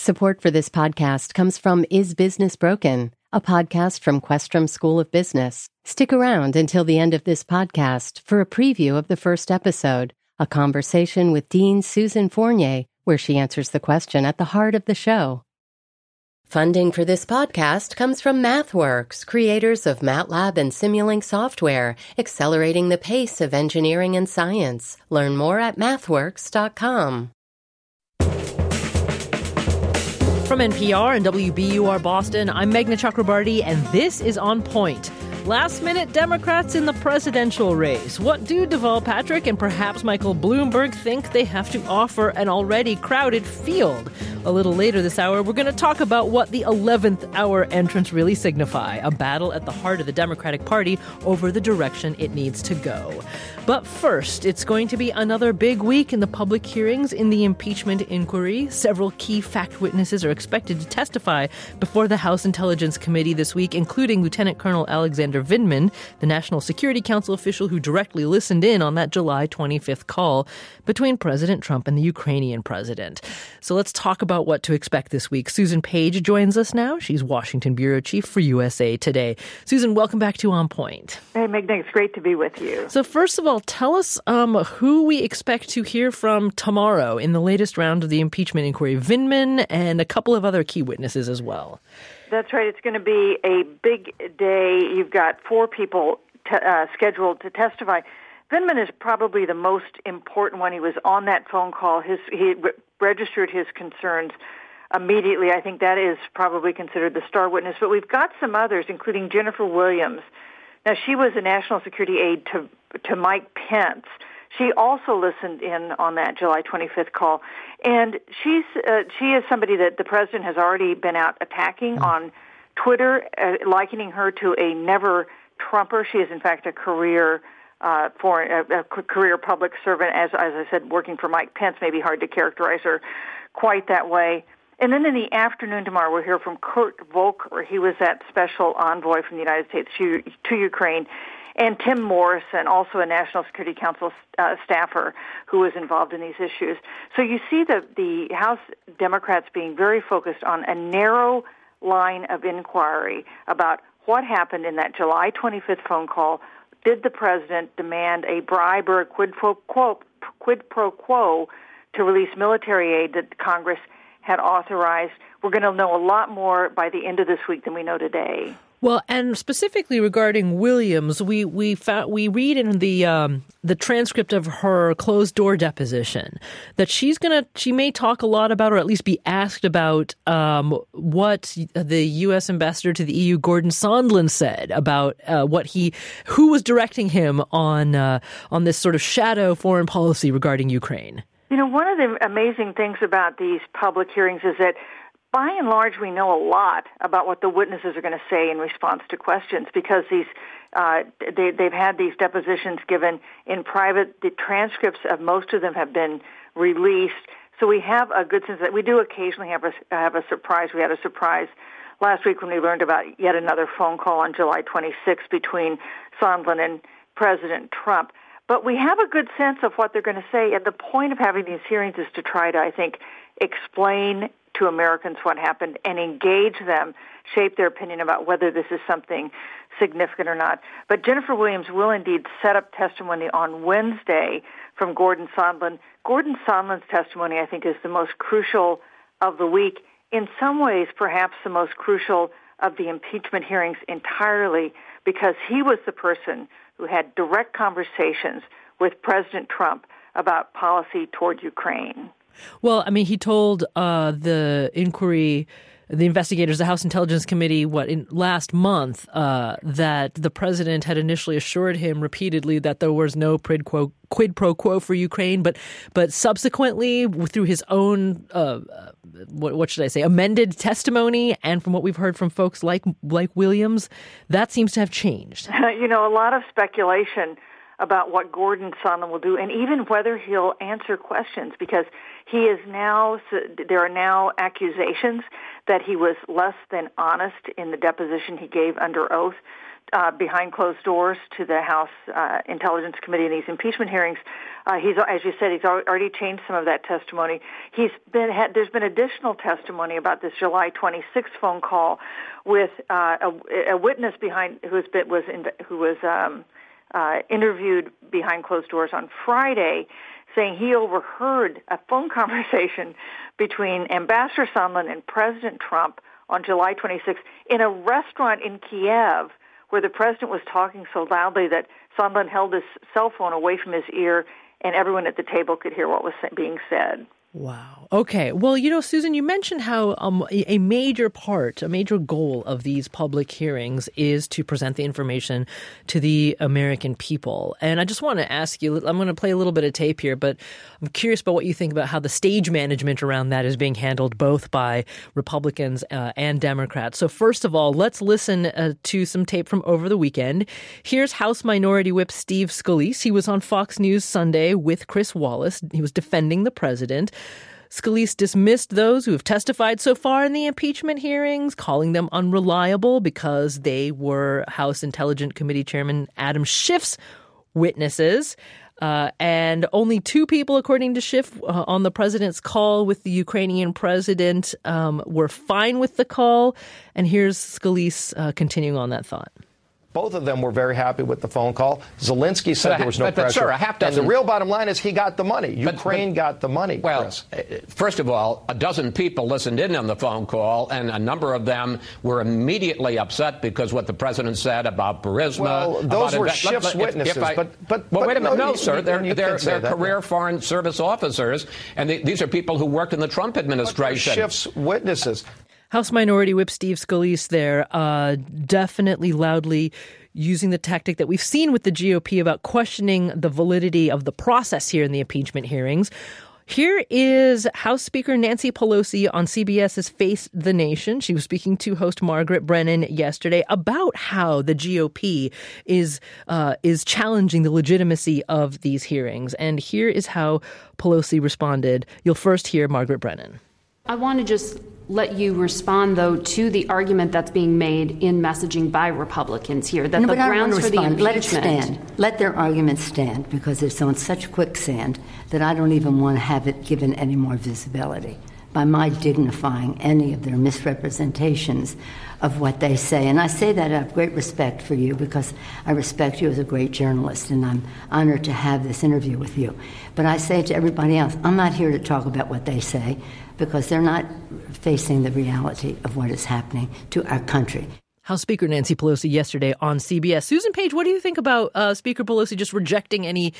Support for this podcast comes from Is Business Broken, a podcast from Questrom School of Business. Stick around until the end of this podcast for a preview of the first episode, a conversation with Dean Susan Fournier, where she answers the question at the heart of the show. Funding for this podcast comes from MathWorks, creators of MATLAB and Simulink software, accelerating the pace of engineering and science. Learn more at mathworks.com. From NPR and WBUR Boston, I'm Meghna Chakrabarty, and this is On Point. Last-minute Democrats in the presidential race. What do Deval Patrick and perhaps Michael Bloomberg think they have to offer an already crowded field? A little later this hour, we're going to talk about what the 11th hour entrants really signify, a battle at the heart of the Democratic Party over the direction it needs to go. But first, it's going to be another big week in the public hearings in the impeachment inquiry. Several key fact witnesses are expected to testify before the House Intelligence Committee this week, including Lieutenant Colonel Alexander Vindman, the National Security Council official who directly listened in on that July 25th call between President Trump and the Ukrainian president. So let's talk about what to expect this week. Susan Page joins us now. She's Washington Bureau Chief for USA Today. Susan, welcome back to On Point. Hey, Meghna, it's great to be with you. So first of all, tell us who we expect to hear from tomorrow in the latest round of the impeachment inquiry. Vindman and a couple of other key witnesses as well. That's right. It's going to be a big day. You've got four people scheduled to testify. Vindman is probably the most important one. He was on that phone call. He registered his concerns immediately. I think that is probably considered the star witness. But we've got some others, including Jennifer Williams. Now, she was a national security aide to Mike Pence. She also listened in on that July 25th call. And she is somebody that the president has already been out attacking on Twitter, likening her to a never-Trumper. She is, in fact, a career career public servant, as I said, working for Mike Pence. Maybe hard to characterize her quite that way. And then in the afternoon tomorrow, we'll hear from Kurt Volker. He was that special envoy from the United States to Ukraine. And Tim Morrison, also a National Security Council staffer who was involved in these issues. So you see the House Democrats being very focused on a narrow line of inquiry about what happened in that July 25th phone call. Did the president demand a bribe or a quid pro quo to release military aid that Congress had authorized? We're going to know a lot more by the end of this week than we know today. Well, and specifically regarding Williams, we read in the transcript of her closed door deposition that she may talk a lot about, or at least be asked about, what the U.S. ambassador to the EU, Gordon Sondland, said about who was directing him on this sort of shadow foreign policy regarding Ukraine. You know, one of the amazing things about these public hearings is that by and large, we know a lot about what the witnesses are going to say in response to questions because they've had these depositions given in private. The transcripts of most of them have been released, so we have a good sense that we do occasionally have a surprise. We had a surprise last week when we learned about yet another phone call on July 26th between Sondland and President Trump. But we have a good sense of what they're going to say, and the point of having these hearings is to try to, I think, explain to Americans what happened and engage them, shape their opinion about whether this is something significant or not. But Jennifer Williams will indeed set up testimony on Wednesday from Gordon Sondland. Gordon Sondland's testimony, I think, is the most crucial of the week. In some ways, perhaps the most crucial of the impeachment hearings entirely, because he was the person who had direct conversations with President Trump about policy toward Ukraine. Well, I mean, he told the investigators, the House Intelligence Committee, last month, that the president had initially assured him repeatedly that there was no quid pro quo for Ukraine, but subsequently, through his own, amended testimony, and from what we've heard from folks like Williams, that seems to have changed. You know, a lot of speculation about what Gordon Sondland will do, and even whether he'll answer questions, because there are now accusations that he was less than honest in the deposition he gave under oath behind closed doors to the House Intelligence Committee in these impeachment hearings. He's, as you said, he's already changed some of that testimony. There's been additional testimony about this July 26th phone call with a witness who was interviewed behind closed doors on Friday, saying he overheard a phone conversation between Ambassador Sondland and President Trump on July 26th in a restaurant in Kiev, where the president was talking so loudly that Sondland held his cell phone away from his ear, and everyone at the table could hear what was being said. Wow. Okay. Well, Susan, you mentioned how a major goal of these public hearings is to present the information to the American people. And I just want to ask you, I'm going to play a little bit of tape here, but I'm curious about what you think about how the stage management around that is being handled both by Republicans and Democrats. So first of all, let's listen to some tape from over the weekend. Here's House Minority Whip Steve Scalise. He was on Fox News Sunday with Chris Wallace. He was defending the president. Scalise dismissed those who have testified so far in the impeachment hearings, calling them unreliable because they were House Intelligence Committee Chairman Adam Schiff's witnesses. And only two people, according to Schiff, on the president's call with the Ukrainian president were fine with the call. And here's Scalise continuing on that thought. Both of them were very happy with the phone call. Zelensky said there was no pressure. Sir, and the real bottom line is he got the money. Ukraine got the money, Chris. First of all, a dozen people listened in on the phone call, and a number of them were immediately upset because what the president said about Burisma. Well, those were Schiff's witnesses. But wait a minute. No, sir. They're career Foreign Service officers, and these are people who worked in the Trump administration. Schiff's witnesses. House Minority Whip Steve Scalise there, definitely loudly using the tactic that we've seen with the GOP about questioning the validity of the process here in the impeachment hearings. Here is House Speaker Nancy Pelosi on CBS's Face the Nation. She was speaking to host Margaret Brennan yesterday about how the GOP is challenging the legitimacy of these hearings. And here is how Pelosi responded. You'll first hear Margaret Brennan. I want to just let you respond, though, to the argument that's being made in messaging by Republicans here, that the grounds for the impeachment... Let it stand. Let their argument stand, because it's on such quicksand that I don't even want to have it given any more visibility by my dignifying any of their misrepresentations of what they say. And I say that out of great respect for you, because I respect you as a great journalist, and I'm honored to have this interview with you. But I say to everybody else, I'm not here to talk about what they say, because they're not facing the reality of what is happening to our country. House Speaker Nancy Pelosi yesterday on CBS. Susan Page, what do you think about Speaker Pelosi just rejecting any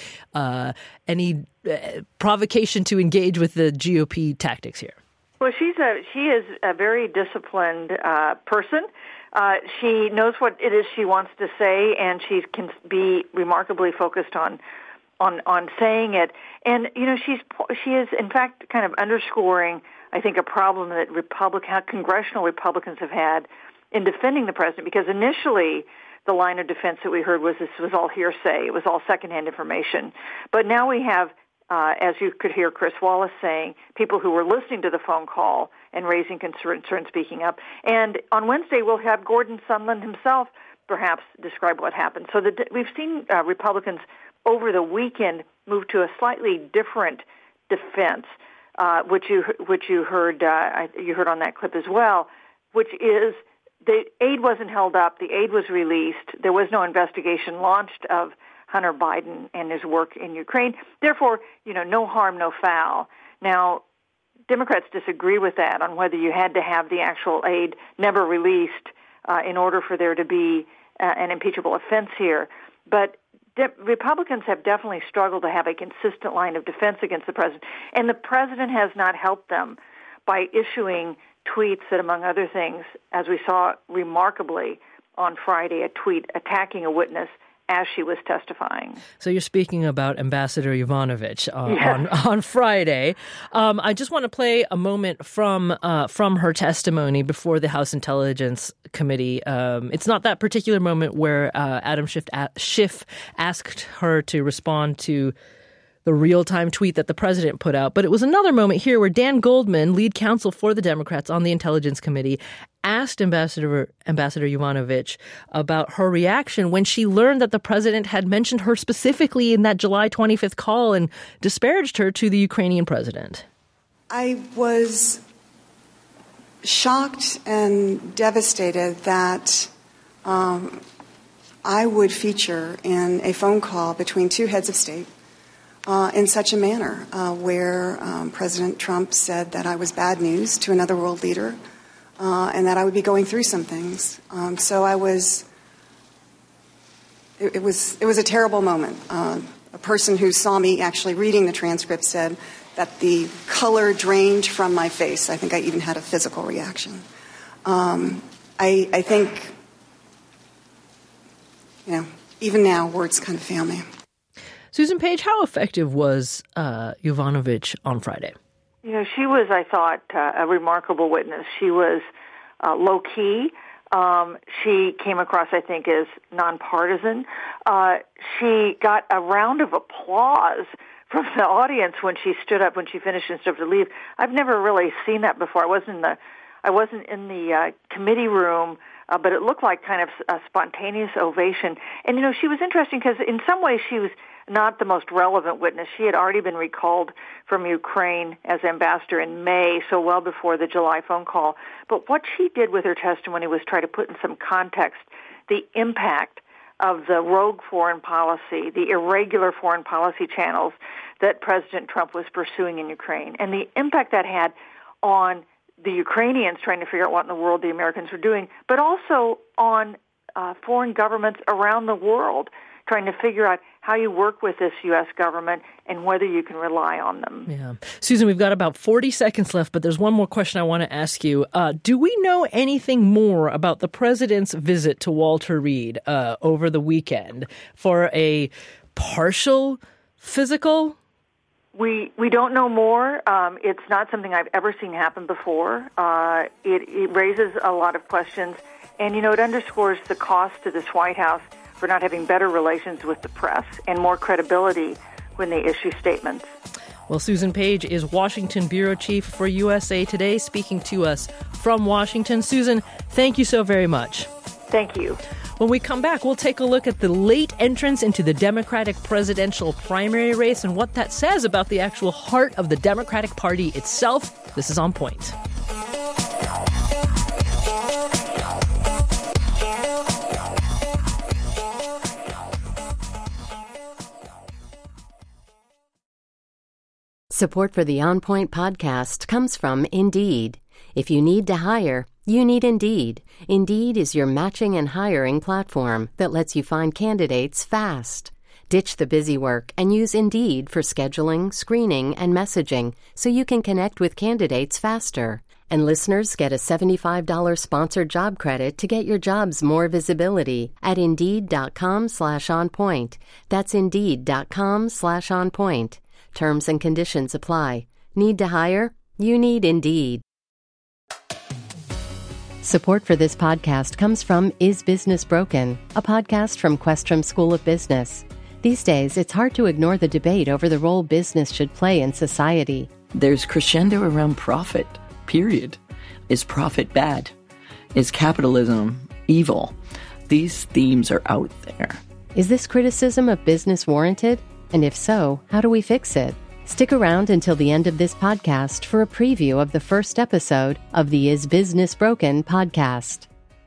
provocation to engage with the GOP tactics here? Well, she is a very disciplined person. She knows what it is she wants to say, and she can be remarkably focused on saying it. And she is in fact kind of underscoring, I think, a problem that congressional Republicans have had in defending the president, because initially the line of defense that we heard was this was all hearsay, it was all secondhand information. But now we have, as you could hear Chris Wallace saying, people who were listening to the phone call and raising concern speaking up. And on Wednesday we'll have Gordon Sondland himself perhaps describe what happened. So we've seen Republicans over the weekend move to a slightly different defense, which you heard on that clip as well, which is the aid wasn't held up, the aid was released, there was no investigation launched of Hunter Biden and his work in Ukraine. Therefore, no harm, no foul. Now, Democrats disagree with that on whether you had to have the actual aid never released in order for there to be an impeachable offense here. But Republicans have definitely struggled to have a consistent line of defense against the president, and the president has not helped them by issuing tweets that, among other things, as we saw remarkably on Friday, a tweet attacking a witness as she was testifying. So you're speaking about Ambassador Yovanovitch on Friday. I just want to play a moment from her testimony before the House Intelligence Committee. It's not that particular moment where Adam Schiff asked her to respond to the real-time tweet that the president put out. But it was another moment here where Dan Goldman, lead counsel for the Democrats on the Intelligence Committee, asked Ambassador Yovanovitch about her reaction when she learned that the president had mentioned her specifically in that July 25th call and disparaged her to the Ukrainian president. I was shocked and devastated that I would feature in a phone call between two heads of state in such a manner where President Trump said that I was bad news to another world leader and that I would be going through some things. So I was. It was a terrible moment. A person who saw me actually reading the transcript said that the color drained from my face. I think I even had a physical reaction. I think, even now, words kind of fail me. Susan Page, how effective was Yovanovitch on Friday? She was, I thought, a remarkable witness. She was low-key. She came across, I think, as nonpartisan. She got a round of applause from the audience when she stood up, when she finished and stood up to leave. I've never really seen that before. I wasn't in the committee room, but it looked like kind of a spontaneous ovation. And, she was interesting because in some ways she was not the most relevant witness. She had already been recalled from Ukraine as ambassador in May, so well before the July phone call. But what she did with her testimony was try to put in some context the impact of the rogue foreign policy, the irregular foreign policy channels that President Trump was pursuing in Ukraine, and the impact that had on the Ukrainians trying to figure out what in the world the Americans were doing, but also on foreign governments around the world trying to figure out how you work with this U.S. government and whether you can rely on them. Yeah. Susan, we've got about 40 seconds left, but there's one more question I want to ask you. Do we know anything more about the president's visit to Walter Reed over the weekend for a partial physical? We don't know more. It's not something I've ever seen happen before. It raises a lot of questions, and, it underscores the cost to this White House for not having better relations with the press and more credibility when they issue statements. Well, Susan Page is Washington Bureau Chief for USA Today, speaking to us from Washington. Susan, thank you so very much. Thank you. When we come back, we'll take a look at the late entrance into the Democratic presidential primary race and what that says about the actual heart of the Democratic Party itself. This is On Point. Support for the On Point podcast comes from Indeed. If you need to hire, you need Indeed. Indeed is your matching and hiring platform that lets you find candidates fast. Ditch the busy work and use Indeed for scheduling, screening, and messaging so you can connect with candidates faster. And listeners get a $75 sponsored job credit to get your jobs more visibility at Indeed.com/onpoint. That's Indeed.com/onpoint. Terms and conditions apply. Need to hire? You need Indeed. Support for this podcast comes from Is Business Broken?, a podcast from Questrom School of Business. These days, it's hard to ignore the debate over the role business should play in society. There's crescendo around profit, period. Is profit bad? Is capitalism evil? These themes are out there. Is this criticism of business warranted? And if so, how do we fix it? Stick around until the end of this podcast for a preview of the first episode of the Is Business Broken? Podcast.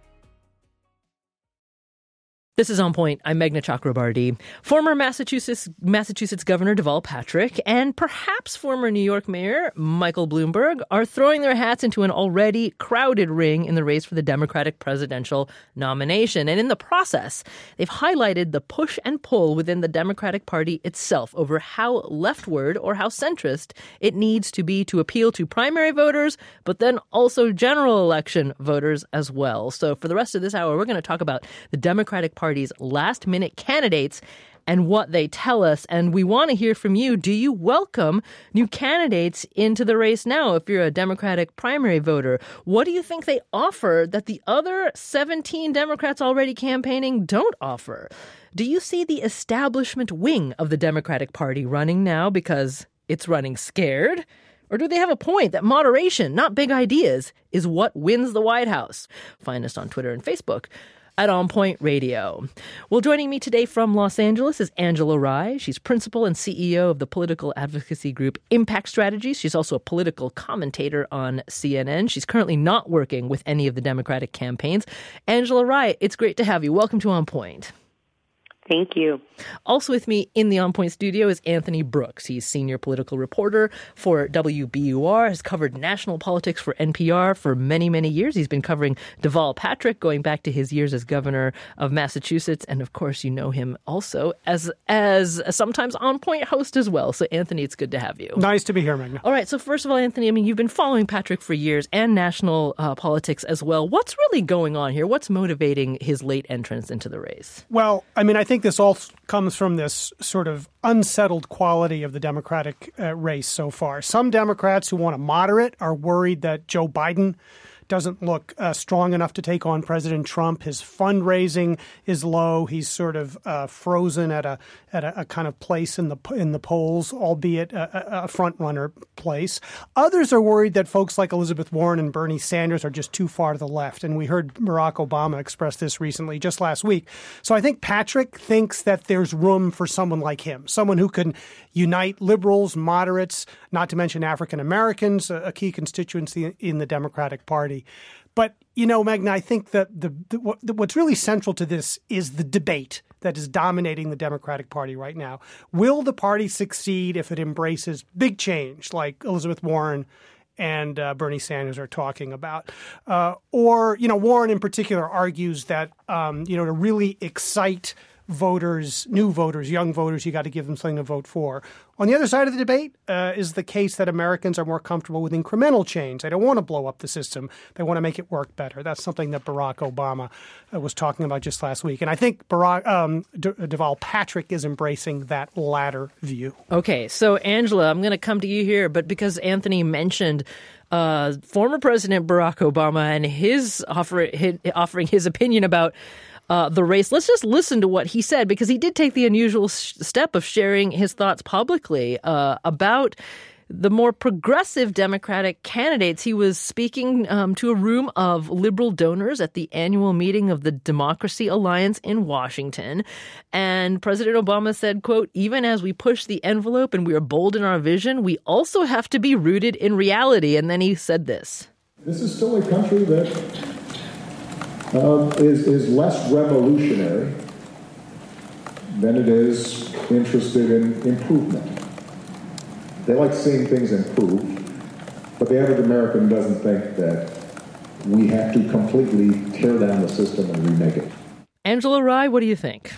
This is On Point. I'm Meghna Chakrabarty. Former Massachusetts Governor Deval Patrick and perhaps former New York Mayor Michael Bloomberg are throwing their hats into an already crowded ring in the race for the Democratic presidential nomination. And in the process, they've highlighted the push and pull within the Democratic Party itself over how leftward or how centrist it needs to be to appeal to primary voters, but then also general election voters as well. So for the rest of this hour, we're going to talk about the Democratic Party's last-minute candidates and what they tell us. And we want to hear from you. Do you welcome new candidates into the race now if you're a Democratic primary voter? What do you think they offer that the other 17 Democrats already campaigning don't offer? Do you see the establishment wing of the Democratic Party running now because it's running scared? Or do they have a point that moderation, not big ideas, is what wins the White House? Find us on Twitter and Facebook at On Point Radio. Well, joining me today from Los Angeles is Angela Rye. She's principal and CEO of the political advocacy group Impact Strategies. She's also a political commentator on CNN. She's currently not working with any of the Democratic campaigns. Angela Rye, it's great to have you. Welcome to On Point. Thank you. Also with me in the On Point studio is Anthony Brooks. He's senior political reporter for WBUR, has covered national politics for NPR for many, many years. He's been covering Deval Patrick going back to his years as governor of Massachusetts. And of course, you know him also as a sometimes On Point host as well. So Anthony, it's good to have you. Nice to be here, Magna. All right. So first of all, Anthony, you've been following Patrick for years and national politics as well. What's really going on here? What's motivating his late entrance into the race? Well, I think this all comes from this sort of unsettled quality of the Democratic race so far. Some Democrats who want to moderate are worried that Joe Biden doesn't look strong enough to take on President Trump. His fundraising is low. He's sort of frozen at a kind of place in the polls, albeit a front runner place. Others are worried that folks like Elizabeth Warren and Bernie Sanders are just too far to the left. And we heard Barack Obama express this recently, just last week. So I think Patrick thinks that there's room for someone like him, someone who can unite liberals, moderates, not to mention African Americans, a key constituency in the Democratic Party. But, Magna, I think that what's really central to this is the debate that is dominating the Democratic Party right now. Will the party succeed if it embraces big change like Elizabeth Warren and Bernie Sanders are talking about? Or, Warren in particular argues that, to really excite voters, new voters, young voters, you got to give them something to vote for. On the other side of the debate is the case that Americans are more comfortable with incremental change. They don't want to blow up the system. They want to make it work better. That's something that Barack Obama was talking about just last week. And I think Deval Patrick is embracing that latter view. Okay, so Angela, I'm going to come to you here, but because Anthony mentioned former President Barack Obama and his offering his opinion about the race. Let's just listen to what he said, because he did take the unusual step of sharing his thoughts publicly about the more progressive Democratic candidates. He was speaking to a room of liberal donors at the annual meeting of the Democracy Alliance in Washington. And President Obama said, quote, "Even as we push the envelope and we are bold in our vision, we also have to be rooted in reality." And then he said this. This is still a country that is less revolutionary than it is interested in improvement. They like seeing things improve, but the average American doesn't think that we have to completely tear down the system and remake it. Angela Rye, what do you think?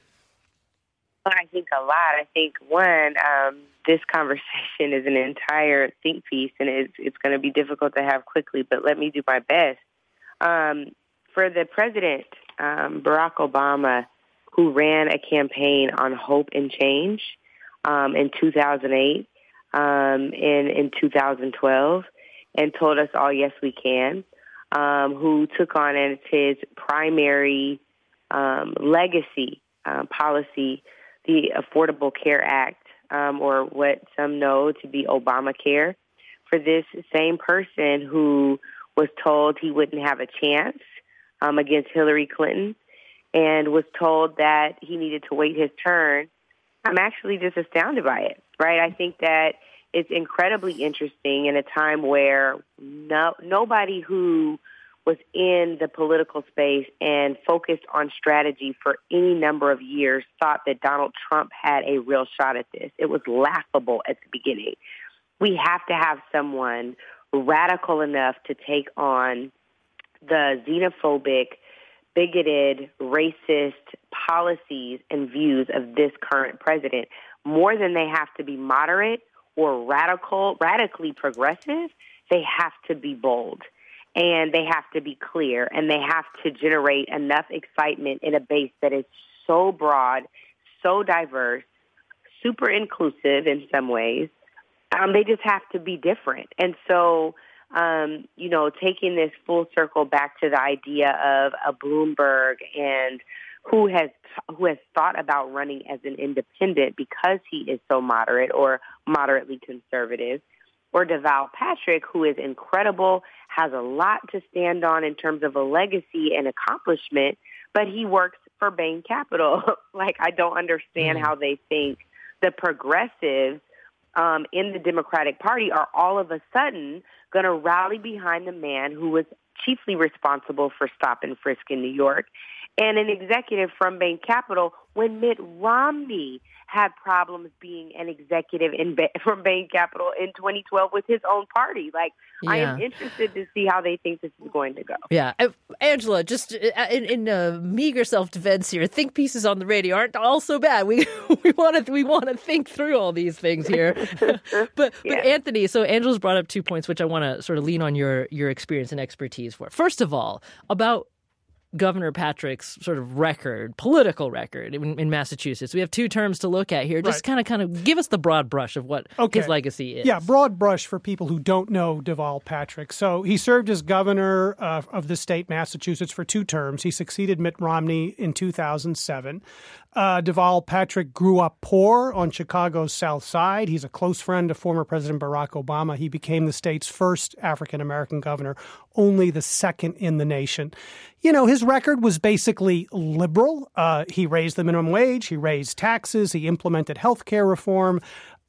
I think a lot. I think, one, this conversation is an entire think piece, and it's going to be difficult to have quickly, but let me do my best. For the president, Barack Obama, who ran a campaign on hope and change in 2008 and in 2012 and told us all, yes, we can, who took on as his primary legacy policy the Affordable Care Act, or what some know to be Obamacare, for this same person who was told he wouldn't have a chance against Hillary Clinton and was told that he needed to wait his turn. I'm actually just astounded by it, right? I think that it's incredibly interesting in a time where nobody who was in the political space and focused on strategy for any number of years thought that Donald Trump had a real shot at this. It was laughable at the beginning. We have to have someone radical enough to take on the xenophobic, bigoted, racist policies and views of this current president. More than they have to be moderate or radically progressive, they have to be bold, and they have to be clear, and they have to generate enough excitement in a base that is so broad, so diverse, super inclusive in some ways. They just have to be different. And so, taking this full circle back to the idea of a Bloomberg and who has thought about running as an independent because he is so moderate or moderately conservative, or Deval Patrick, who is incredible, has a lot to stand on in terms of a legacy and accomplishment, but he works for Bain Capital. I don't understand how they think the progressives in the Democratic Party are all of a sudden going to rally behind the man who was chiefly responsible for stop and frisk in New York and an executive from Bain Capital when Mitt Romney had problems being an executive from Bain Capital in 2012 with his own party. I am interested to see how they think this is going to go. Yeah. Angela, just in meager self-defense here, think pieces on the radio aren't all so bad. We want to think through all these things here. But Anthony, so Angela's brought up 2 points, which I want to sort of lean on your experience and expertise for. First of all, about Governor Patrick's sort of political record in Massachusetts. We have 2 terms to look at here. Just kind of give us the broad brush of what his legacy is. Yeah, broad brush for people who don't know Deval Patrick. So he served as governor of the state, Massachusetts, for 2 terms. He succeeded Mitt Romney in 2007. Deval Patrick grew up poor on Chicago's South Side. He's a close friend of former President Barack Obama. He became the state's first African-American governor, only the second in the nation. His record was basically liberal. He raised the minimum wage. He raised taxes. He implemented health care reform.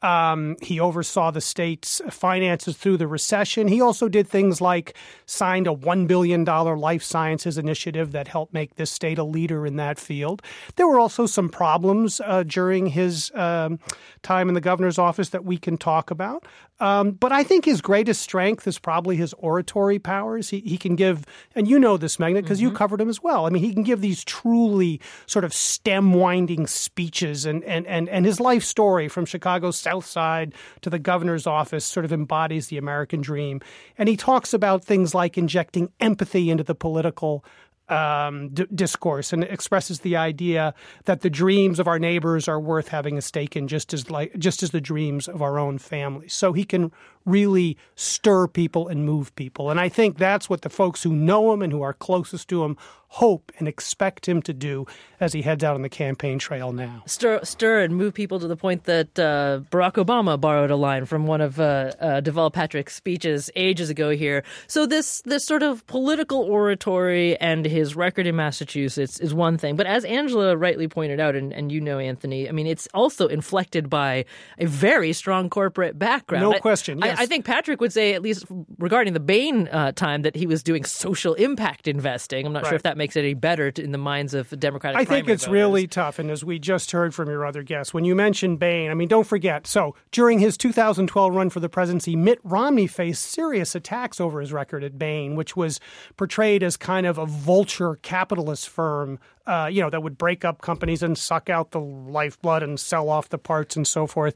He oversaw the state's finances through the recession. He also did things like signed a $1 billion life sciences initiative that helped make this state a leader in that field. There were also some problems during his time in the governor's office that we can talk about. But I think his greatest strength is probably his oratory powers. He can give, and you know this, Magna, because you covered him as well. I mean, he can give these truly sort of stem-winding speeches, and his life story from Chicago's South Side to the governor's office sort of embodies the American dream. And he talks about things like injecting empathy into the political discourse and expresses the idea that the dreams of our neighbors are worth having a stake in just as the dreams of our own families. So he can really stir people and move people. And I think that's what the folks who know him and who are closest to him hope and expect him to do as he heads out on the campaign trail now. Stir and move people to the point that Barack Obama borrowed a line from one of Deval Patrick's speeches ages ago here. So this sort of political oratory and his record in Massachusetts is one thing. But as Angela rightly pointed out, and you know, Anthony, I mean, it's also inflected by a very strong corporate background. No question, yes. I think Patrick would say, at least regarding the Bain time, that he was doing social impact investing. I'm not sure if that makes it any better in the minds of Democratic primary I think it's voters. Really tough. And as we just heard from your other guests, when you mentioned Bain, I mean, don't forget. So during his 2012 run for the presidency, Mitt Romney faced serious attacks over his record at Bain, which was portrayed as kind of a vulture capitalist firm, that would break up companies and suck out the lifeblood and sell off the parts and so forth.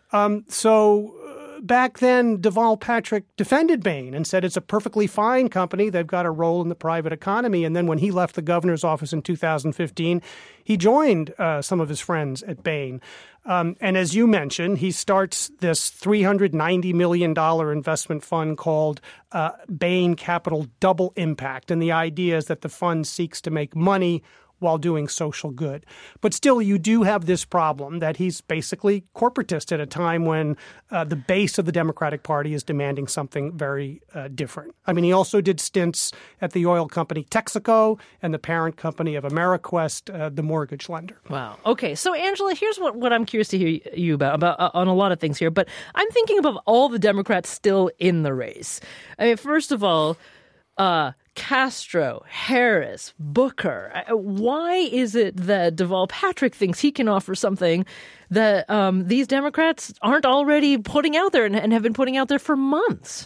Back then, Deval Patrick defended Bain and said it's a perfectly fine company. They've got a role in the private economy. And then when he left the governor's office in 2015, he joined some of his friends at Bain. And as you mentioned, he starts this $390 million investment fund called Bain Capital Double Impact. And the idea is that the fund seeks to make money while doing social good. But still, you do have this problem that he's basically corporatist at a time when the base of the Democratic Party is demanding something very different. I mean, he also did stints at the oil company Texaco and the parent company of AmeriQuest, the mortgage lender. Wow. Okay. So, Angela, here's what I'm curious to hear you about on a lot of things here. But I'm thinking about all the Democrats still in the race. I mean, first of all, Castro, Harris, Booker. Why is it that Deval Patrick thinks he can offer something that these Democrats aren't already putting out there and have been putting out there for months?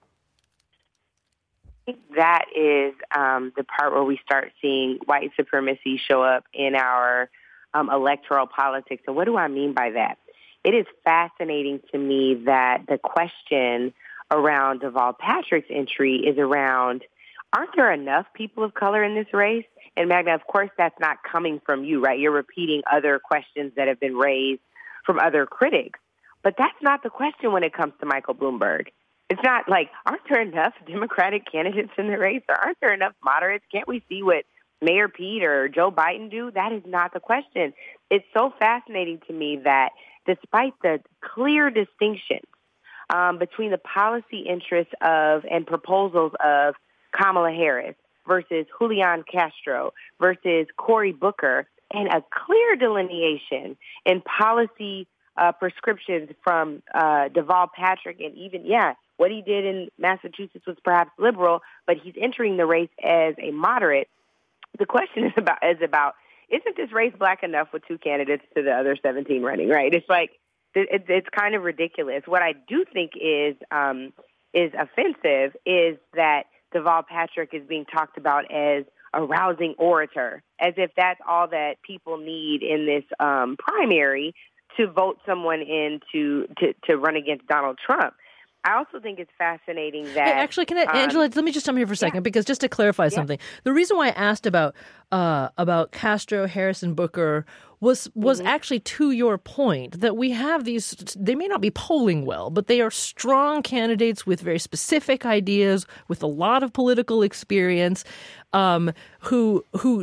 I think that is the part where we start seeing white supremacy show up in our electoral politics. And what do I mean by that? It is fascinating to me that the question around Deval Patrick's entry is around, aren't there enough people of color in this race? And Magna, of course, that's not coming from you, right? You're repeating other questions that have been raised from other critics. But that's not the question when it comes to Michael Bloomberg. It's not like, aren't there enough Democratic candidates in the race, or aren't there enough moderates? Can't we see what Mayor Pete or Joe Biden do? That is not the question. It's so fascinating to me that despite the clear distinctions between the policy interests of and proposals of Kamala Harris versus Julian Castro versus Cory Booker, and a clear delineation in policy prescriptions from Deval Patrick, and even, what he did in Massachusetts was perhaps liberal, but he's entering the race as a moderate. The question is about, isn't this race black enough with 2 candidates to the other 17 running, right? It's like, it's kind of ridiculous. What I do think is offensive is that Deval Patrick is being talked about as a rousing orator, as if that's all that people need in this primary to vote someone in to run against Donald Trump. I also think it's fascinating that... Hey, actually, Angela, let me just come here for a second, because just to clarify something, the reason why I asked about Castro, Harris, and Booker was actually to your point, that we have these, they may not be polling well, but they are strong candidates with very specific ideas, with a lot of political experience, who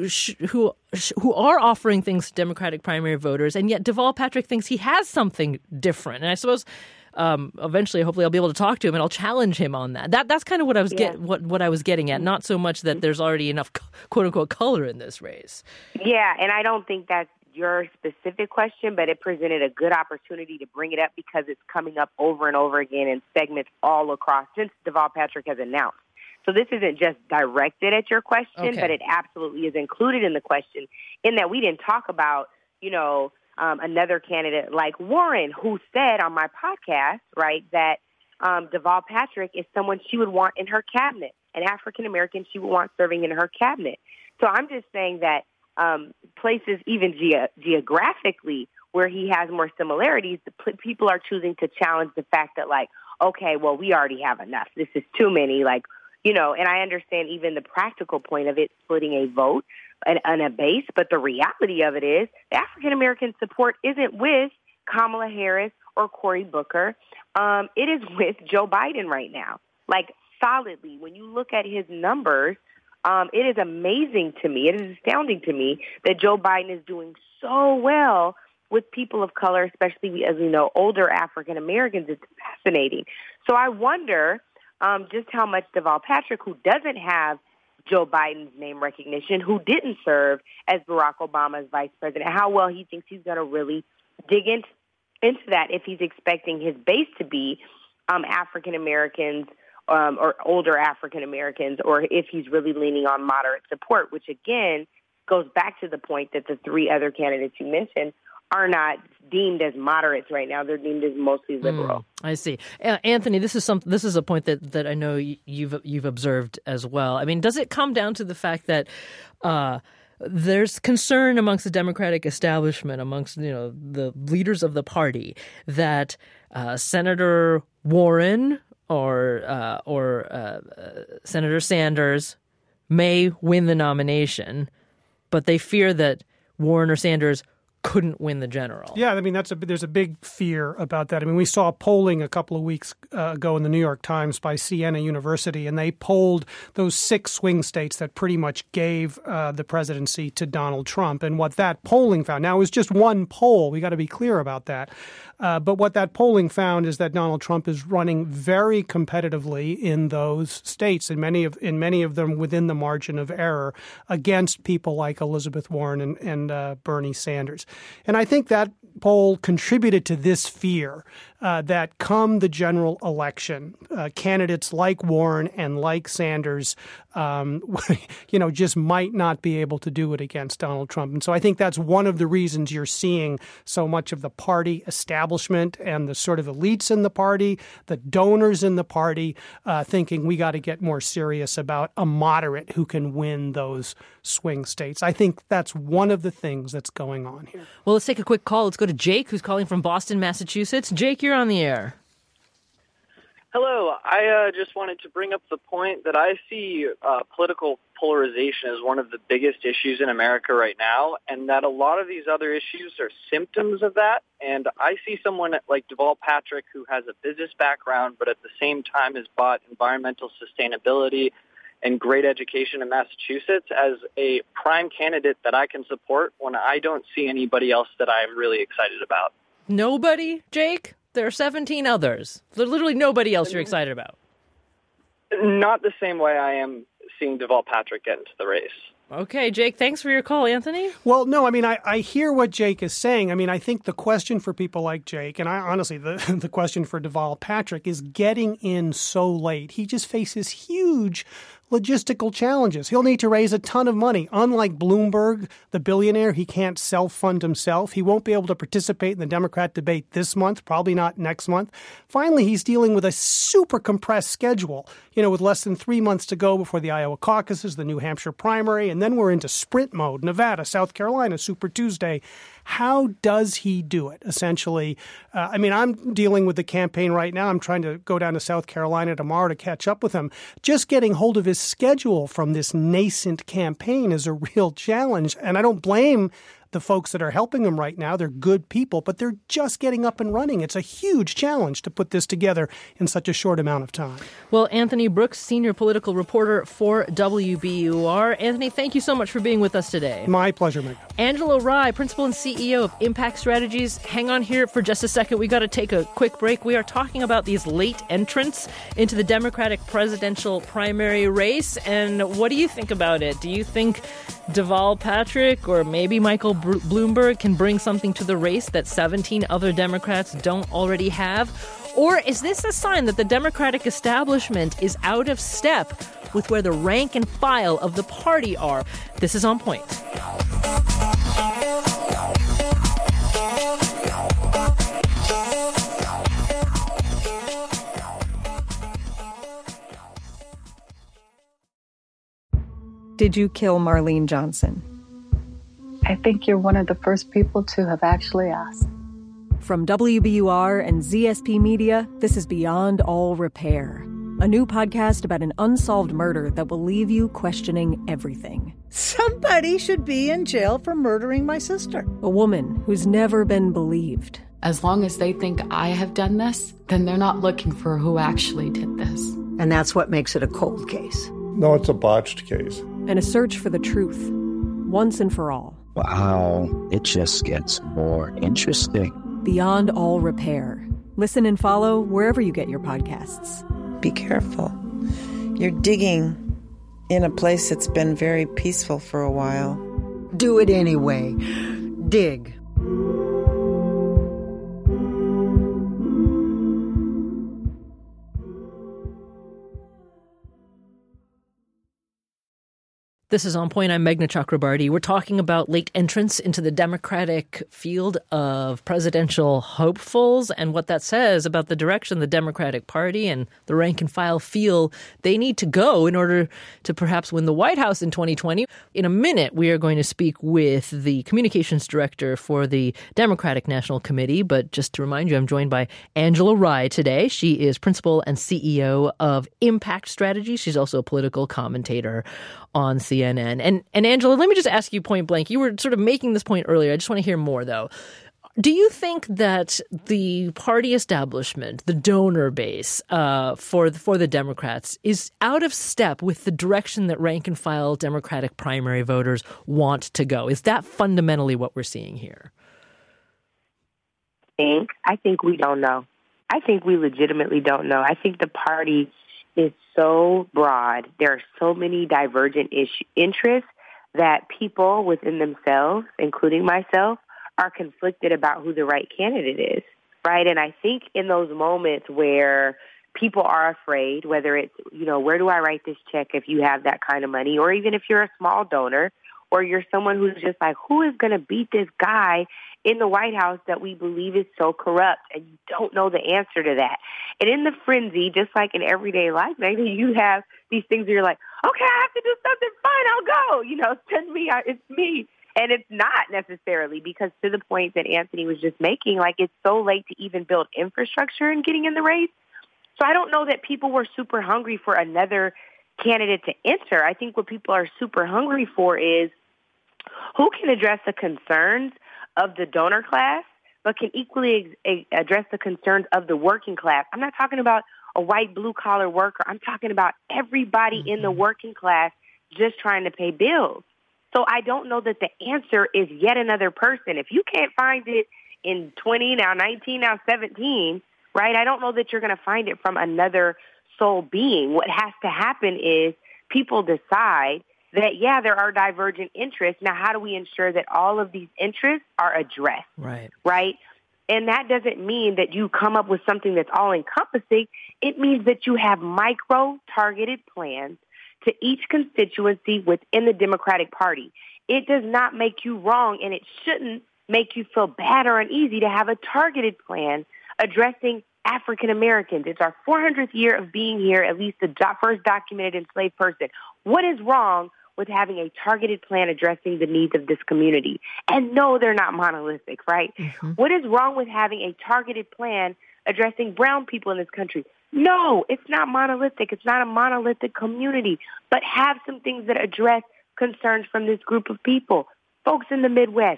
are offering things to Democratic primary voters, and yet Deval Patrick thinks he has something different. And I suppose eventually, hopefully, I'll be able to talk to him and I'll challenge him on that. That's kind of what I was what I was getting at. Not so much that there's already enough quote unquote color in this race. Yeah, and I don't think that's your specific question, but it presented a good opportunity to bring it up because it's coming up over and over again in segments all across since Deval Patrick has announced. So this isn't just directed at your question, but it absolutely is included in the question, in that we didn't talk about, another candidate like Warren, who said on my podcast, right, that Deval Patrick is someone she would want in her cabinet, an African-American she would want serving in her cabinet. So I'm just saying that places even geographically where he has more similarities, people are choosing to challenge the fact that, like, okay, well, we already have enough. This is too many, and I understand even the practical point of it splitting a vote and a base, but the reality of it is the African-American support isn't with Kamala Harris or Cory Booker. It is with Joe Biden right now, solidly. When you look at his numbers, it is amazing to me, it is astounding to me that Joe Biden is doing so well with people of color, especially, as we know, older African-Americans. It's fascinating. So I wonder just how much Deval Patrick, who doesn't have Joe Biden's name recognition, who didn't serve as Barack Obama's vice president, how well he thinks he's going to really dig into that if he's expecting his base to be African-Americans or older African-Americans, or if he's really leaning on moderate support, which, again, goes back to the point that the 3 other candidates you mentioned are not deemed as moderates right now. They're deemed as mostly liberal. I see. Anthony, this is a point that I know you've observed as well. I mean, does it come down to the fact that there's concern amongst the Democratic establishment, amongst the leaders of the party, that Senator Warren or Senator Sanders may win the nomination, but they fear that Warren or Sanders couldn't win the general? Yeah, I mean, there's a big fear about that. I mean, we saw polling a couple of weeks ago in the New York Times by Siena University, and they polled those 6 swing states that pretty much gave the presidency to Donald Trump. And what that polling found, now it was just one poll, we got to be clear about that, but what that polling found is that Donald Trump is running very competitively in those states, in many of them within the margin of error, against people like Elizabeth Warren and Bernie Sanders. And I think that poll contributed to this fear that come the general election, candidates like Warren and like Sanders, just might not be able to do it against Donald Trump. And so I think that's one of the reasons you're seeing so much of the party establishment and the sort of elites in the party, the donors in the party, thinking we got to get more serious about a moderate who can win those swing states. I think that's one of the things that's going on here. Well, let's take a quick call. Let's go to Jake, who's calling from Boston, Massachusetts. Jake, you're on the air. Hello. I just wanted to bring up the point that I see political polarization as one of the biggest issues in America right now, and that a lot of these other issues are symptoms of that. And I see someone like Deval Patrick, who has a business background, but at the same time has bought environmental sustainability and great education in Massachusetts, as a prime candidate that I can support when I don't see anybody else that I'm really excited about. Nobody, Jake? There are 17 others. There's literally nobody else you're excited about. Not the same way I am seeing Deval Patrick get into the race. Okay, Jake, thanks for your call. Anthony? Well, no, I mean, I hear what Jake is saying. I mean, I think the question for people like Jake, and honestly, the question for Deval Patrick is getting in so late. He just faces huge logistical challenges. He'll need to raise a ton of money. Unlike Bloomberg, the billionaire, he can't self-fund himself. He won't be able to participate in the Democrat debate this month, probably not next month. Finally, he's dealing with a super compressed schedule, with less than 3 months to go before the Iowa caucuses, the New Hampshire primary, and then we're into sprint mode, Nevada, South Carolina, Super Tuesday. How does he do it, essentially? I'm dealing with the campaign right now. I'm trying to go down to South Carolina tomorrow to catch up with him. Just getting hold of his schedule from this nascent campaign is a real challenge. And I don't blame the folks that are helping him right now. They're good people, but they're just getting up and running. It's a huge challenge to put this together in such a short amount of time. Well, Anthony Brooks, senior political reporter for WBUR. Anthony, thank you so much for being with us today. My pleasure, Meg. Angela Rye, principal and CEO of Impact Strategies. Hang on here for just a second. We got to take a quick break. We are talking about these late entrants into the Democratic presidential primary race. And what do you think about it? Do you think Deval Patrick or maybe Michael Bloomberg can bring something to the race that 17 other Democrats don't already have? Or is this a sign that the Democratic establishment is out of step with where the rank and file of the party are? This is On Point. Did you kill Marlene Johnson? I think you're one of the first people to have actually asked. From WBUR and ZSP Media, this is Beyond All Repair, a new podcast about an unsolved murder that will leave you questioning everything. Somebody should be in jail for murdering my sister. A woman who's never been believed. As long as they think I have done this, then they're not looking for who actually did this. And that's what makes it a cold case. No, it's a botched case. And a search for the truth, once and for all. Wow, it just gets more interesting. Beyond All Repair. Listen and follow wherever you get your podcasts. Be careful. You're digging in a place that's been very peaceful for a while. Do it anyway. Dig. This is On Point. I'm Meghna Chakrabarty. We're talking about late entrants into the Democratic field of presidential hopefuls and what that says about the direction the Democratic Party and the rank and file feel they need to go in order to perhaps win the White House in 2020. In a minute, we are going to speak with the communications director for the Democratic National Committee. But just to remind you, I'm joined by Angela Rye today. She is principal and CEO of Impact Strategies. She's also a political commentator on CNN. And Angela, let me just ask you point blank. You were sort of making this point earlier. I just want to hear more, though. Do you think that the party establishment, the donor base for the Democrats, is out of step with the direction that rank-and-file Democratic primary voters want to go? Is that fundamentally what we're seeing here? I think we don't know. I think we legitimately don't know. I think the party is so broad. There are so many divergent interests that people within themselves, including myself, are conflicted about who the right candidate is, right? And I think in those moments where people are afraid, whether it's, where do I write this check if you have that kind of money, or even if you're a small donor, or you're someone who's just like, who is going to beat this guy in the White House that we believe is so corrupt, and you don't know the answer to that. And in the frenzy, just like in everyday life, maybe you have these things where you're like, okay, I have to do something, fine, I'll go, send me, it's me. And it's not necessarily, because to the point that Anthony was just making, like, it's so late to even build infrastructure in getting in the race. So I don't know that people were super hungry for another candidate to enter. I think what people are super hungry for is who can address the concerns of the donor class, but can equally address the concerns of the working class. I'm not talking about a white blue-collar worker. I'm talking about everybody in the working class just trying to pay bills. So I don't know that the answer is yet another person. If you can't find it in 20, now 19, now 17, right, I don't know that you're going to find it from another sole being. What has to happen is people decide that, yeah, there are divergent interests. Now, how do we ensure that all of these interests are addressed? Right? And that doesn't mean that you come up with something that's all-encompassing. It means that you have micro-targeted plans to each constituency within the Democratic Party. It does not make you wrong, and it shouldn't make you feel bad or uneasy to have a targeted plan addressing African Americans. It's our 400th year of being here, at least the first documented enslaved person. What is wrong with having a targeted plan addressing the needs of this community? And no, they're not monolithic, right? What is wrong with having a targeted plan addressing brown people in this country? No, it's not monolithic. It's not a monolithic community, but have some things that address concerns from this group of people. Folks in the Midwest,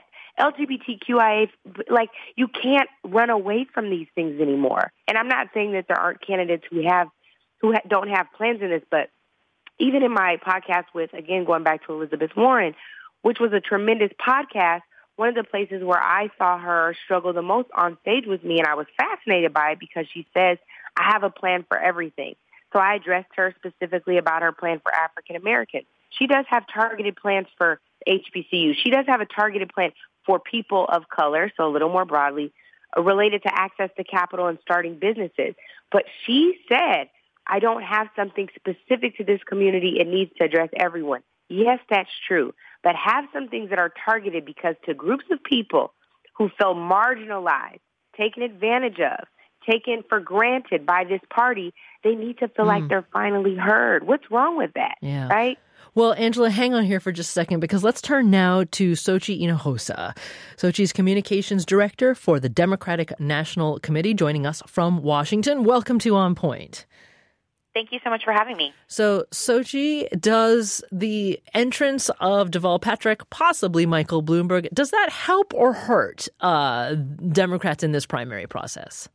LGBTQIA, like, you can't run away from these things anymore. And I'm not saying that there aren't candidates who don't have plans in this, but even in my podcast with, again, going back to Elizabeth Warren, which was a tremendous podcast, one of the places where I saw her struggle the most on stage with me, and I was fascinated by it because she says, I have a plan for everything. So I addressed her specifically about her plan for African Americans. She does have targeted plans for HBCUs. She does have a targeted plan for people of color, so a little more broadly, related to access to capital and starting businesses. But she said, I don't have something specific to this community. It needs to address everyone. Yes, that's true. But have some things that are targeted because to groups of people who feel marginalized, taken advantage of, taken for granted by this party, they need to feel like they're finally heard. What's wrong with that? Yeah. Right? Well, Angela, hang on here for just a second because let's turn now to Xochitl Hinojosa. Xochitl's communications director for the Democratic National Committee, joining us from Washington. Welcome to On Point. Thank you so much for having me. So, Xochitl, does the entrance of Deval Patrick, possibly Michael Bloomberg, does that help or hurt Democrats in this primary process?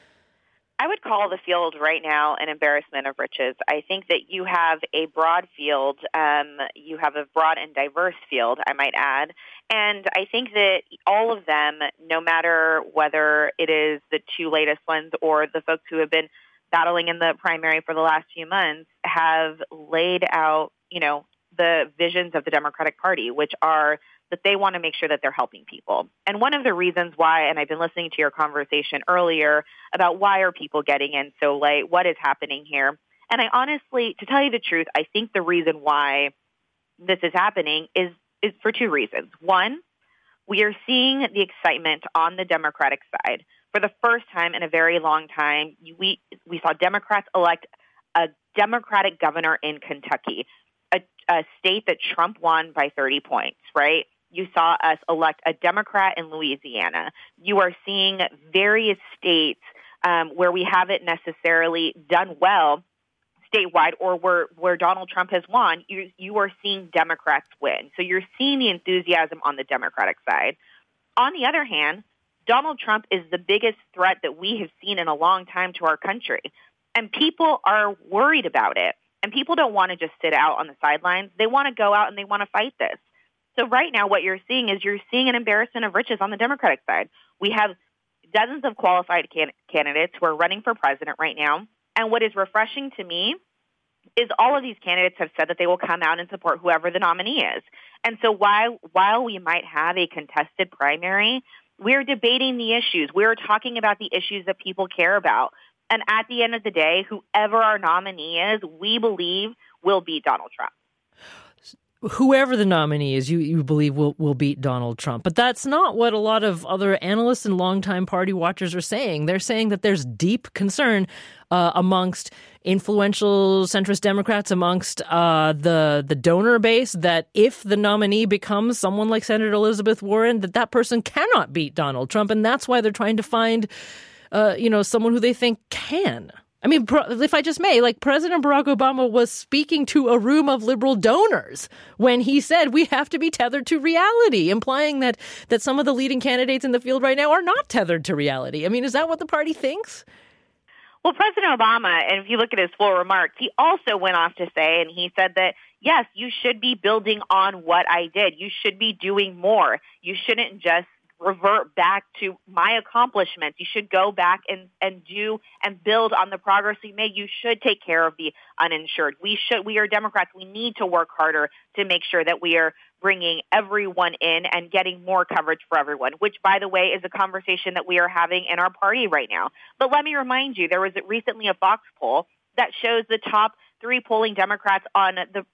I would call the field right now an embarrassment of riches. I think that you have a broad field. You have a broad and diverse field, I might add. And I think that all of them, no matter whether it is the two latest ones or the folks who have been battling in the primary for the last few months, have laid out, the visions of the Democratic Party, which are that they want to make sure that they're helping people. And one of the reasons why, and I've been listening to your conversation earlier about why are people getting in so late, what is happening here? And I honestly, to tell you the truth, I think the reason why this is happening is for two reasons. One, we are seeing the excitement on the Democratic side. For the first time in a very long time, we saw Democrats elect a Democratic governor in Kentucky, a state that Trump won by 30 points, right? You saw us elect a Democrat in Louisiana. You are seeing various states where we haven't necessarily done well statewide or where Donald Trump has won. You are seeing Democrats win. So you're seeing the enthusiasm on the Democratic side. On the other hand, Donald Trump is the biggest threat that we have seen in a long time to our country. And people are worried about it. And people don't want to just sit out on the sidelines. They want to go out and they want to fight this. So right now what you're seeing is an embarrassment of riches on the Democratic side. We have dozens of qualified candidates who are running for president right now. And what is refreshing to me is all of these candidates have said that they will come out and support whoever the nominee is. And so while we might have a contested primary, we're debating the issues. We're talking about the issues that people care about. And at the end of the day, whoever our nominee is, we believe will beat Donald Trump. Whoever the nominee is, you believe will beat Donald Trump. But that's not what a lot of other analysts and longtime party watchers are saying. They're saying that there's deep concern amongst influential centrist Democrats, amongst the donor base, that if the nominee becomes someone like Senator Elizabeth Warren, that person cannot beat Donald Trump. And that's why they're trying to find someone who they think can. I mean, if I just may, like President Barack Obama was speaking to a room of liberal donors when he said we have to be tethered to reality, implying that some of the leading candidates in the field right now are not tethered to reality. I mean, is that what the party thinks? Well, President Obama, and if you look at his full remarks, he also went off to say, and he said that, yes, you should be building on what I did. You should be doing more. You shouldn't just revert back to my accomplishments. You should go back and do and build on the progress we made. You should take care of the uninsured. We are Democrats. We need to work harder to make sure that we are bringing everyone in and getting more coverage for everyone, which, by the way, is a conversation that we are having in our party right now. But let me remind you, there was recently a Fox poll that shows the top 3 polling Democrats on in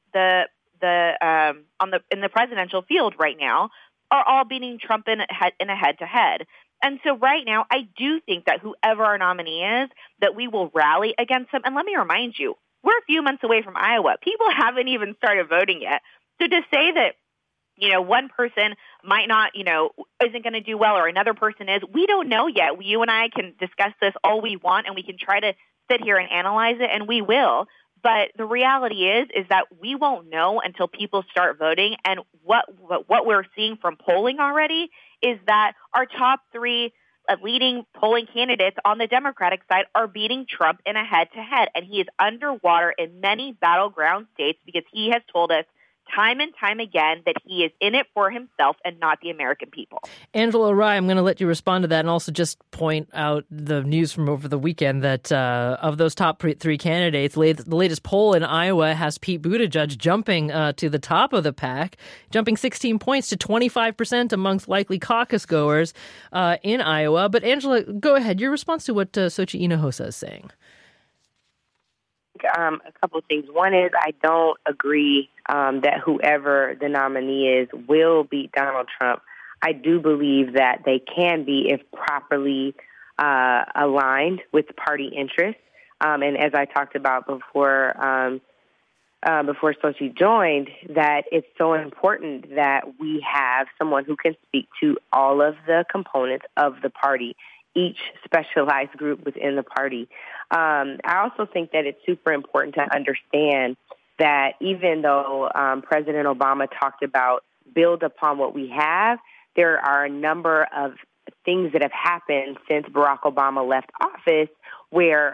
the presidential field right now are all beating Trump in a head-to-head. And so right now, I do think that whoever our nominee is, that we will rally against him. And let me remind you, we're a few months away from Iowa. People haven't even started voting yet. So to say that, one person might not, isn't going to do well or another person is, we don't know yet. You and I can discuss this all we want, and we can try to sit here and analyze it, and we will. But the reality is that we won't know until people start voting. And what we're seeing from polling already is that our top 3 leading polling candidates on the Democratic side are beating Trump in a head-to-head. And he is underwater in many battleground states because he has told us time and time again that he is in it for himself and not the American people. Angela Rye, I'm going to let you respond to that and also just point out the news from over the weekend that of those top 3 candidates, the latest poll in Iowa has Pete Buttigieg jumping to the top of the pack, jumping 16 points to 25% amongst likely caucus goers in Iowa. But Angela, go ahead. Your response to what Xochitl Hinojosa is saying. A couple of things. One is I don't agree that whoever the nominee is will beat Donald Trump. I do believe that they can be if properly aligned with party interests. And as I talked about before Xochitl joined, that it's so important that we have someone who can speak to all of the components of the party, each specialized group within the party. I also think that it's super important to understand that even though President Obama talked about build upon what we have, there are a number of things that have happened since Barack Obama left office where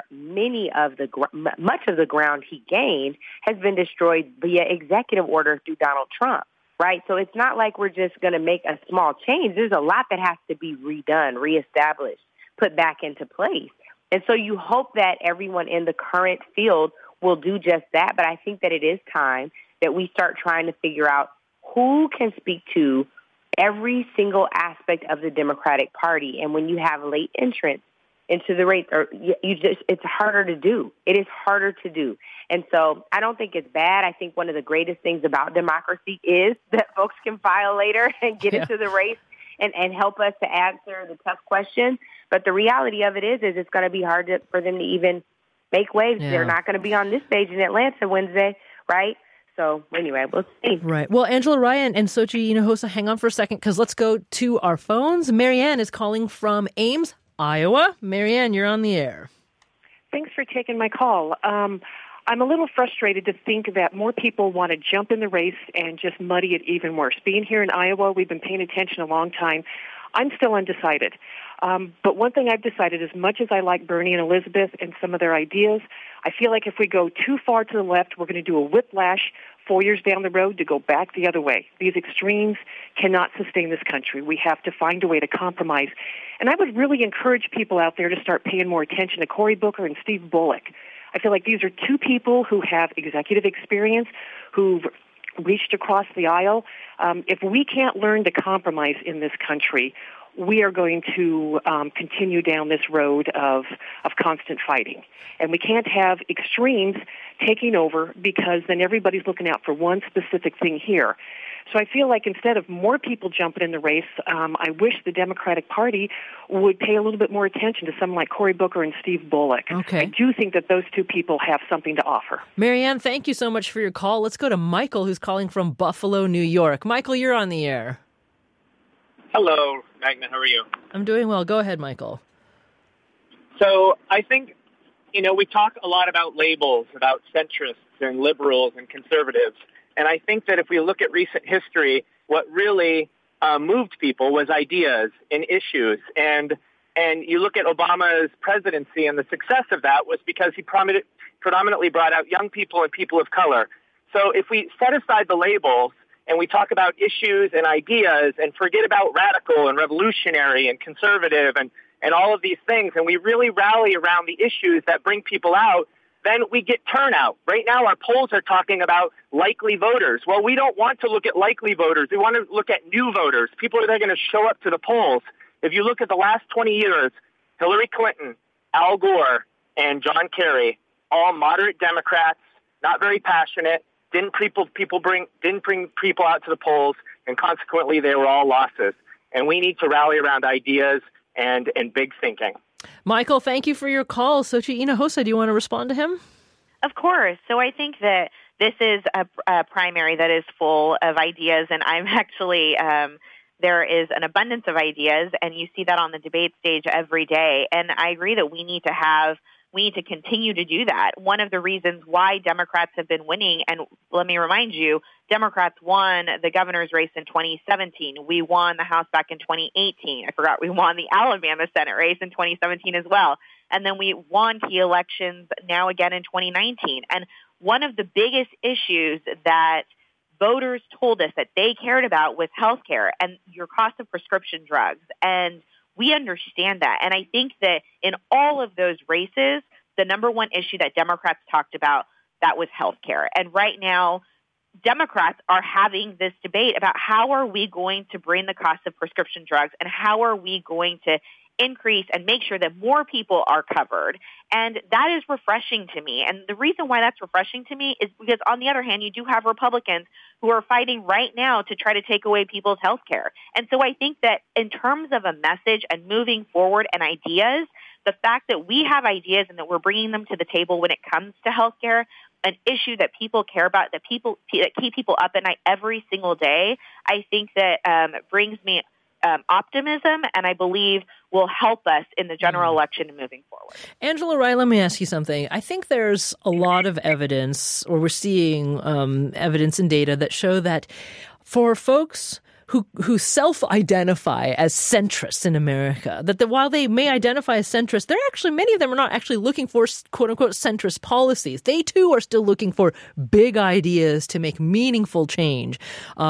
much of the ground he gained has been destroyed via executive order through Donald Trump. Right. So it's not like we're just going to make a small change. There's a lot that has to be redone, reestablished, put back into place. And so you hope that everyone in the current field will do just that. But I think that it is time that we start trying to figure out who can speak to every single aspect of the Democratic Party. And when you have late entrants into the race, it's harder to do. It is harder to do. And so I don't think it's bad. I think one of the greatest things about democracy is that folks can file later and get into the race and help us to answer the tough questions. But the reality of it is it's going to be hard for them to even make waves. Yeah. They're not going to be on this stage in Atlanta Wednesday, right? So anyway, we'll see. Right. Well, Angela Ryan and Xochitl Hinojosa, hang on for a second because let's go to our phones. Marianne is calling from Ames, Iowa. Marianne, you're on the air. Thanks for taking my call. I'm a little frustrated to think that more people want to jump in the race and just muddy it even worse. Being here in Iowa, we've been paying attention a long time. I'm still undecided. But one thing I've decided, as much as I like Bernie and Elizabeth and some of their ideas, I feel like if we go too far to the left, we're going to do a whiplash 4 years down the road to go back the other way. These extremes cannot sustain this country. We have to find a way to compromise. And I would really encourage people out there to start paying more attention to Cory Booker and Steve Bullock. I feel like these are two people who have executive experience, who've reached across the aisle. If we can't learn to compromise in this country, we are going to continue down this road of constant fighting. And we can't have extremes taking over because then everybody's looking out for one specific thing here. So I feel like instead of more people jumping in the race, I wish the Democratic Party would pay a little bit more attention to someone like Cory Booker and Steve Bullock. Okay. I do think that those two people have something to offer. Marianne, thank you so much for your call. Let's go to Michael, who's calling from Buffalo, New York. Michael, you're on the air. Hello, Magna. How are you? I'm doing well. Go ahead, Michael. So I think, we talk a lot about labels, about centrists and liberals and conservatives. And I think that if we look at recent history, what really moved people was ideas and issues. And you look at Obama's presidency, and the success of that was because he predominantly brought out young people and people of color. So if we set aside the labels and we talk about issues and ideas and forget about radical and revolutionary and conservative and all of these things, and we really rally around the issues that bring people out, then we get turnout. Right now, our polls are talking about likely voters. Well, we don't want to look at likely voters. We want to look at new voters, people that are going to show up to the polls. If you look at the last 20 years, Hillary Clinton, Al Gore, and John Kerry, all moderate Democrats, not very passionate, didn't bring people out to the polls, and consequently, they were all losses. And we need to rally around ideas and big thinking. Michael, thank you for your call. Xochitl Hinojosa, do you want to respond to him? Of course. So I think that this is a primary that is full of ideas, and I'm actually there is an abundance of ideas, and you see that on the debate stage every day. And I agree that we need to continue to do that. One of the reasons why Democrats have been winning, and let me remind you, Democrats won the governor's race in 2017. We won the House back in 2018. I forgot we won the Alabama Senate race in 2017 as well. And then we won key elections now again in 2019. And one of the biggest issues that voters told us that they cared about was health care and your cost of prescription drugs. And we understand that. And I think that in all of those races, the number one issue that Democrats talked about, that was health care. And right now, Democrats are having this debate about how are we going to bring the cost of prescription drugs and how are we going to increase and make sure that more people are covered. And that is refreshing to me. And the reason why that's refreshing to me is because, on the other hand, you do have Republicans who are fighting right now to try to take away people's health care. And so I think that in terms of a message and moving forward and ideas, the fact that we have ideas and that we're bringing them to the table when it comes to health care, an issue that people care about, that keep people up at night every single day, I think that brings me optimism, and I believe will help us in the general election and moving forward. Angela Rye, let me ask you something. I think there's a lot of evidence, or we're seeing evidence and data that show that for folks who self-identify as centrists in America, that while they may identify as centrists, many of them are not actually looking for quote-unquote centrist policies. They, too, are still looking for big ideas to make meaningful change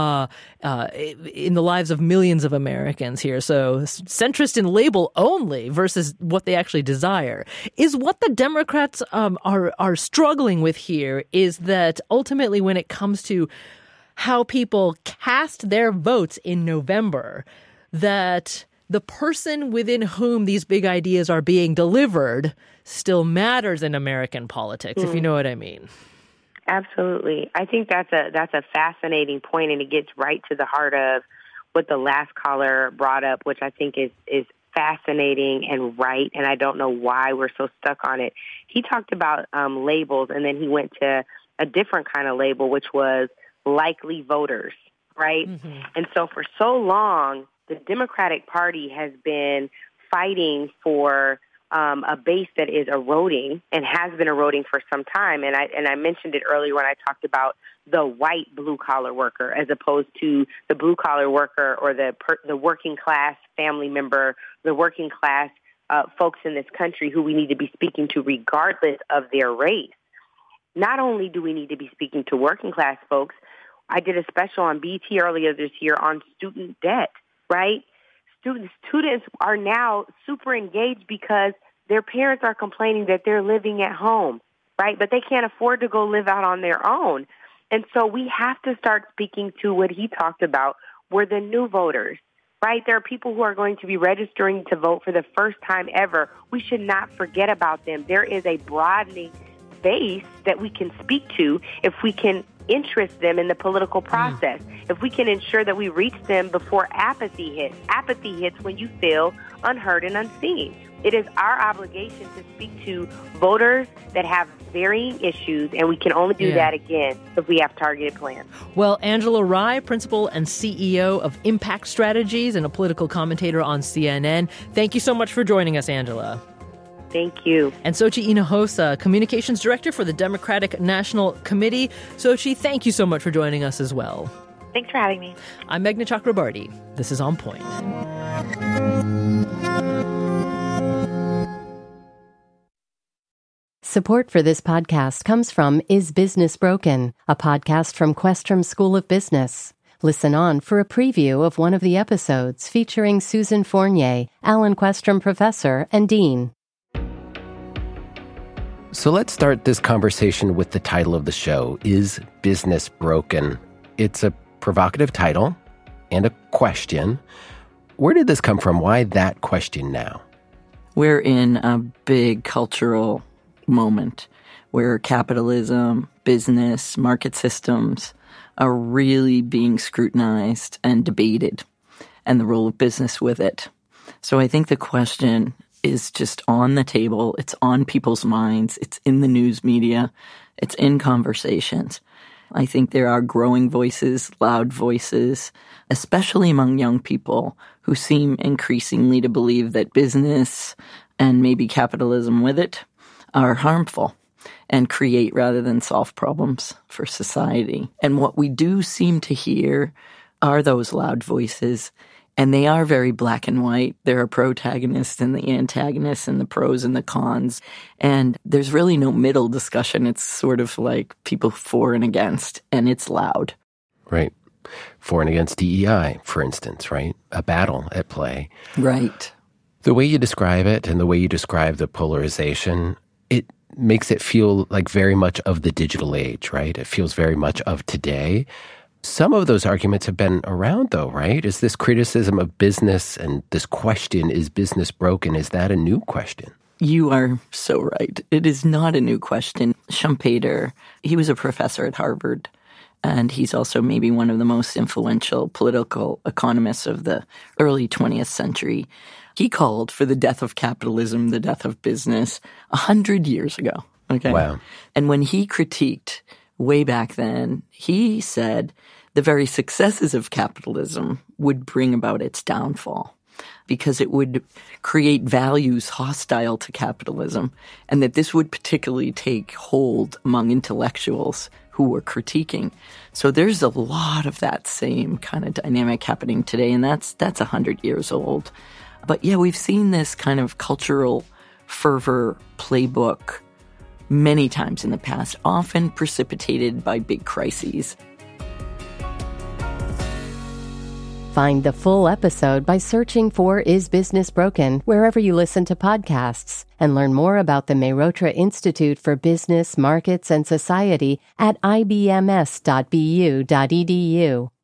in the lives of millions of Americans here. So centrist in label only versus what they actually desire. Is what the Democrats are struggling with here is that ultimately when it comes to how people cast their votes in November, that the person within whom these big ideas are being delivered still matters in American politics, if you know what I mean. Absolutely. I think that's a fascinating point, and it gets right to the heart of what the last caller brought up, which I think is fascinating and right, and I don't know why we're so stuck on it. He talked about labels, and then he went to a different kind of label, which was likely voters, right? Mm-hmm. And so for so long, the Democratic Party has been fighting for a base that is eroding and has been eroding for some time. And I mentioned it earlier when I talked about the white blue-collar worker as opposed to the blue-collar worker or the working-class family member, the working-class folks in this country who we need to be speaking to regardless of their race. Not only do we need to be speaking to working-class folks, I did a special on BT earlier this year on student debt, right? Students are now super engaged because their parents are complaining that they're living at home, right? But they can't afford to go live out on their own. And so we have to start speaking to what he talked about, were the new voters, right? There are people who are going to be registering to vote for the first time ever. We should not forget about them. There is a broadening base that we can speak to if we can interest them in the political process, if we can ensure that we reach them before apathy hits. Apathy hits when you feel unheard and unseen. It is our obligation to speak to voters that have varying issues, and we can only do that again if we have targeted plans. Well, Angela Rye, Principal and CEO of Impact Strategies and a political commentator on CNN. Thank you so much for joining us, Angela. Thank you. And Xochitl Hinojosa, Communications Director for the Democratic National Committee. Xochitl, thank you so much for joining us as well. Thanks for having me. I'm Meghna Chakrabarty. This is On Point. Support for this podcast comes from Is Business Broken, a podcast from Questrom School of Business. Listen on for a preview of one of the episodes featuring Susan Fournier, Alan Questrom Professor and Dean. So let's start this conversation with the title of the show, Is Business Broken? It's a provocative title and a question. Where did this come from? Why that question now? We're in a big cultural moment where capitalism, business, market systems are really being scrutinized and debated, and the role of business with it. So I think the question is just on the table. It's on people's minds. It's in the news media. It's in conversations. I think there are growing voices, loud voices, especially among young people who seem increasingly to believe that business and maybe capitalism with it are harmful and create rather than solve problems for society. And what we do seem to hear are those loud voices, and they are very black and white. There are protagonists and the antagonists and the pros and the cons. And there's really no middle discussion. It's sort of like people for and against, and it's loud. Right. For and against DEI, for instance, right? A battle at play. Right. The way you describe it and the way you describe the polarization, it makes it feel like very much of the digital age, right? It feels very much of today. Some of those arguments have been around, though, right? Is this criticism of business and this question, is business broken, is that a new question? You are so right. It is not a new question. Schumpeter, he was a professor at Harvard, and he's also maybe one of the most influential political economists of the early 20th century. He called for the death of capitalism, the death of business, 100 years ago. Okay. Wow. And when he critiqued way back then, he said the very successes of capitalism would bring about its downfall because it would create values hostile to capitalism, and that this would particularly take hold among intellectuals who were critiquing. So there's a lot of that same kind of dynamic happening today, and that's 100 years old. But yeah, we've seen this kind of cultural fervor playbook many times in the past, often precipitated by big crises. Find the full episode by searching for Is Business Broken wherever you listen to podcasts, and learn more about the Mehrotra Institute for Business, Markets, and Society at ibms.bu.edu.